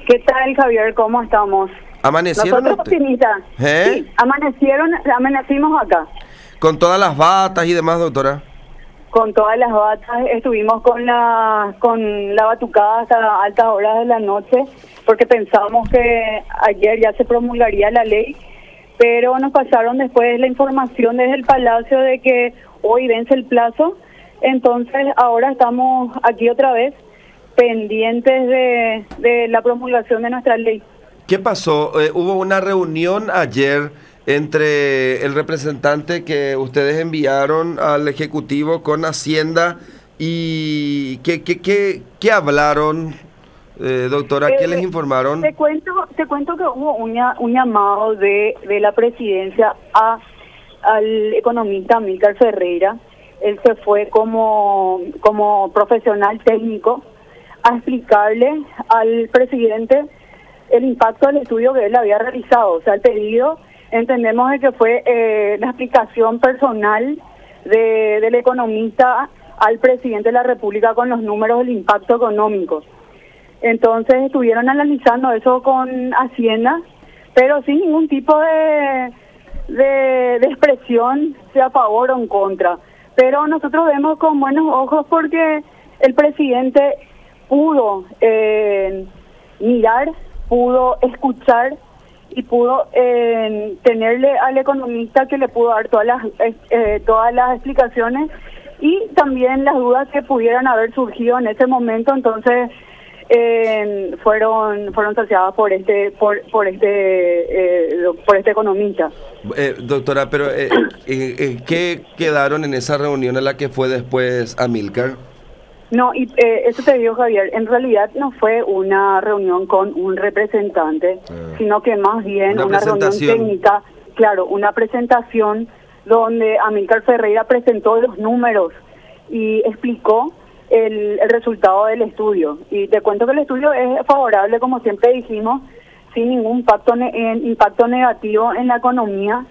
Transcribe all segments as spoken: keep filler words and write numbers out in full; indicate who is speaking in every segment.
Speaker 1: ¿Qué tal, Javier? ¿Cómo estamos?
Speaker 2: ¿Amanecieron
Speaker 1: Nosotros
Speaker 2: usted?
Speaker 1: optimistas.
Speaker 2: ¿Eh?
Speaker 1: Sí, amanecieron, amanecimos acá.
Speaker 2: Con todas las batas y demás, doctora.
Speaker 1: Con todas las batas, estuvimos con la con la batucada hasta altas horas de la noche, porque pensábamos que ayer ya se promulgaría la ley, pero nos pasaron después la información desde el Palacio de que hoy vence el plazo, entonces ahora estamos aquí otra vez pendientes de, de la promulgación de nuestra ley.
Speaker 2: ¿Qué pasó? Eh, hubo una reunión ayer entre el representante que ustedes enviaron al Ejecutivo con Hacienda y ¿qué, qué, qué, qué hablaron, eh, doctora? ¿Qué
Speaker 1: Eh,
Speaker 2: les informaron?
Speaker 1: Te cuento, te cuento que hubo una, un llamado de, de la presidencia a al economista Amílcar Ferreira. Él se fue como, como profesional técnico a explicarle al presidente el impacto del estudio que él había realizado. O sea, el pedido, entendemos de que fue eh, la explicación personal de, del economista al presidente de la República con los números del impacto económico. Entonces estuvieron analizando eso con Hacienda, pero sin ningún tipo de, de, de expresión, sea a favor o en contra. Pero nosotros vemos con buenos ojos porque el presidente pudo eh, mirar, pudo escuchar y pudo eh, tenerle al economista que le pudo dar todas las eh, todas las explicaciones y también las dudas que pudieran haber surgido en ese momento. Entonces eh, fueron fueron saciadas por este por por este eh, por este economista.
Speaker 2: Eh, doctora, pero eh, eh, eh, ¿qué quedaron en esa reunión a la que fue después Amílcar?
Speaker 1: No, y eh, eso te digo, Javier, en realidad no fue una reunión con un representante, ah, sino que más bien una, una reunión técnica, claro, una presentación donde Amílcar Ferreira presentó los números y explicó el, el resultado del estudio. Y te cuento que el estudio es favorable, como siempre dijimos, sin ningún impacto, ne en, impacto negativo en la economía,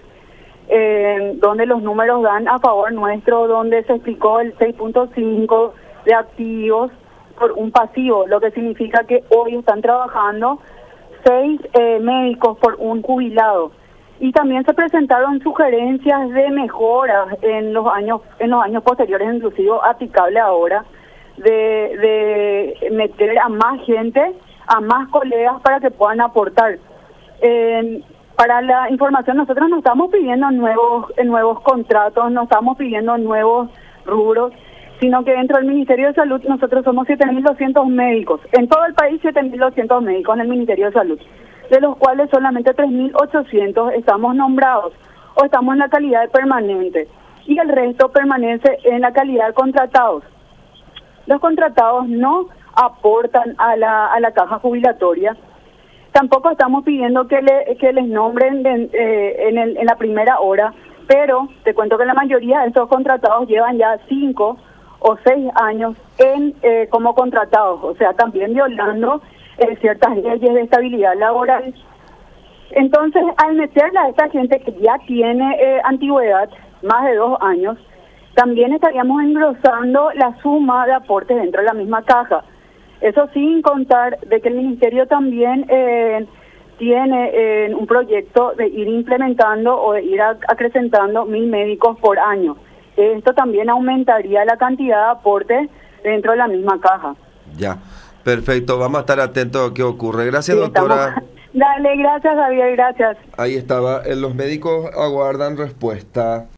Speaker 1: eh, donde los números dan a favor nuestro, donde se explicó el seis punto cinco de activos por un pasivo, lo que significa que hoy están trabajando seis eh, médicos por un jubilado. Y también se presentaron sugerencias de mejoras en los años en los años posteriores, inclusive aplicable ahora, de, de meter a más gente, a más colegas para que puedan aportar. Eh, para la información, nosotros no estamos pidiendo nuevos, nuevos contratos, no estamos pidiendo nuevos rubros, sino que dentro del Ministerio de Salud nosotros somos siete mil doscientos médicos. En todo el país siete mil doscientos médicos en el Ministerio de Salud, de los cuales solamente tres mil ochocientos estamos nombrados o estamos en la calidad de permanente y el resto permanece en la calidad de contratados. Los contratados no aportan a la, a la caja jubilatoria. Tampoco estamos pidiendo que, le, que les nombren de, eh, en, el, en la primera hora, pero te cuento que la mayoría de estos contratados llevan ya cinco o seis años en eh, como contratados, o sea, también violando eh, ciertas leyes de estabilidad laboral. Entonces, al meterla a esta gente que ya tiene eh, antigüedad, más de dos años, también estaríamos engrosando la suma de aportes dentro de la misma caja. Eso sin contar de que el Ministerio también eh, tiene eh, un proyecto de ir implementando o de ir acrecentando mil médicos por año. Esto también aumentaría la cantidad de aportes dentro de la misma caja.
Speaker 2: Ya, perfecto. Vamos a estar atentos a qué ocurre. Gracias, sí, doctora.
Speaker 1: Estamos... Dale, gracias, Javier, gracias.
Speaker 2: Ahí estaba. Los médicos aguardan respuesta.